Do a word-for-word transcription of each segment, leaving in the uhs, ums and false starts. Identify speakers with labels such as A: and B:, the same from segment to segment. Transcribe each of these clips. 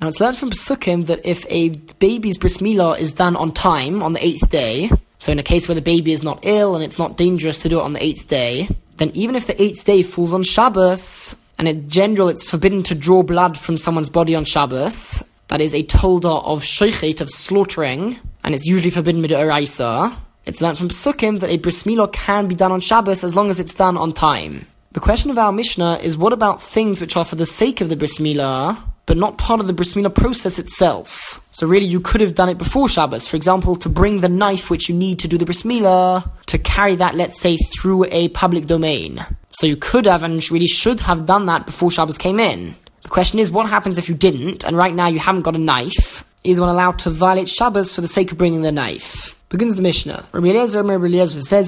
A: Now it's learned from Pesukim that if a baby's bris milah is done on time, on the eighth day, so in a case where the baby is not ill and it's not dangerous to do it on the eighth day, then even if the eighth day falls on Shabbos, and in general it's forbidden to draw blood from someone's body on Shabbos, that is a tolda of shochet, of slaughtering, and it's usually forbidden mid'oraisa, it's learned from Pesukim that a bris milah can be done on Shabbos as long as it's done on time. The question of our Mishnah is, what about things which are for the sake of the bris milah, but not part of the bris milah process itself? So really you could have done it before Shabbos. For example, to bring the knife which you need to do the bris milah, to carry that, let's say, through a public domain. So you could have and really should have done that before Shabbos came in. The question is, what happens if you didn't, and right now you haven't got a knife? Is one allowed to violate Shabbos for the sake of bringing the knife? Begins the Mishnah. Rabbi Eliezer, Rabbi Eliezer says,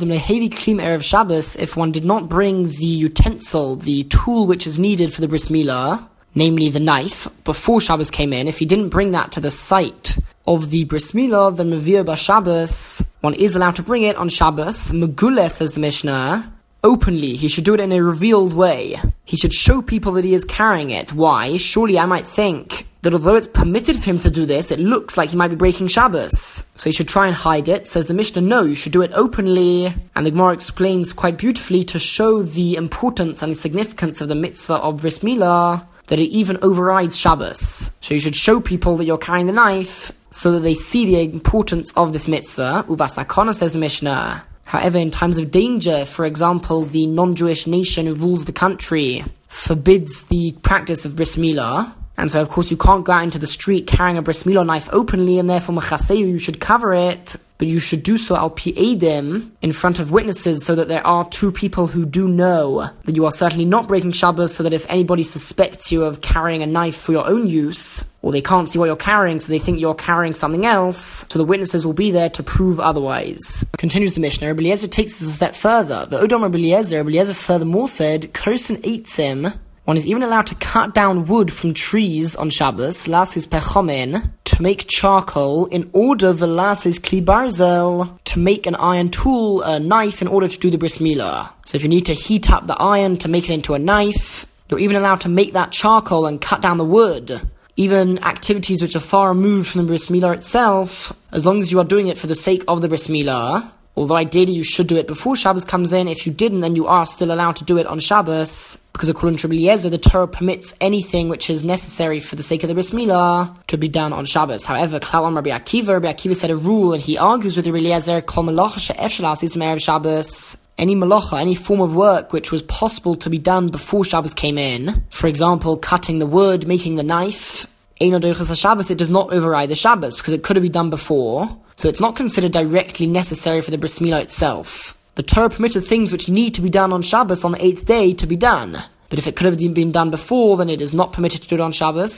A: erev Shabbos, if one did not bring the utensil, the tool which is needed for the bris milah, namely the knife, before Shabbos came in, if he didn't bring that to the site of the bris milah, then Mevir ba Shabbos, one is allowed to bring it on Shabbos. Meguleh, says the Mishnah, openly. He should do it in a revealed way. He should show people that he is carrying it. Why? Surely I might think that although it's permitted for him to do this, it looks like he might be breaking Shabbos. So he should try and hide it. Says the Mishnah, no, you should do it openly. And the Gemara explains quite beautifully, to show the importance and significance of the mitzvah of bris milah, that it even overrides Shabbos. So you should show people that you're carrying the knife, so that they see the importance of this mitzvah. Uvasakana, says the Mishnah. However, in times of danger, for example, the non-Jewish nation who rules the country forbids the practice of bris milah, and so of course you can't go out into the street carrying a bris milah knife openly, and therefore mechaseyu, you should cover it, but you should do so al pi edim, in front of witnesses, so that there are two people who do know that you are certainly not breaking Shabbos, so that if anybody suspects you of carrying a knife for your own use, or they can't see what you're carrying, so they think you're carrying something else, so the witnesses will be there to prove otherwise. Continues the Mishnah. Rabbi Eliezer takes this a step further. The Odom Rabbi Eliezer, Rabbi Eliezer furthermore said, Kersen eitzim, one is even allowed to cut down wood from trees on Shabbos, lasis pechomen, to make charcoal, in order velasis kli barzel, to make an iron tool, a knife, in order to do the bris milah. So if you need to heat up the iron to make it into a knife, you're even allowed to make that charcoal and cut down the wood. Even activities which are far removed from the bris milah itself, as long as you are doing it for the sake of the bris milah, although ideally you should do it before Shabbos comes in. If you didn't, then you are still allowed to do it on Shabbos, because according to Rabbi Eliezer, the Torah permits anything which is necessary for the sake of the bris milah to be done on Shabbos. However, Klal on Rabbi Akiva, Rabbi Akiva said a rule, and he argues with Rabbi Eliezer, Kol malacha she'efshar la'asos me'erev Shabbos, any malacha, any form of work which was possible to be done before Shabbos came in, for example, cutting the wood, making the knife, Eino doiches haShabbos, it does not override the Shabbos, because it could have been done before, so it's not considered directly necessary for the bris milah itself. The Torah permitted things which need to be done on Shabbos on the eighth day to be done. But if it could have been done before, then it is not permitted to do it on Shabbos.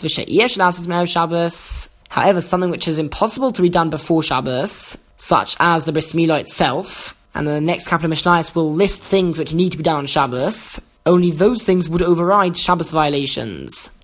A: However, something which is impossible to be done before Shabbos, such as the bris milah itself, and the next couple of Mishnayos will list things which need to be done on Shabbos, only those things would override Shabbos violations.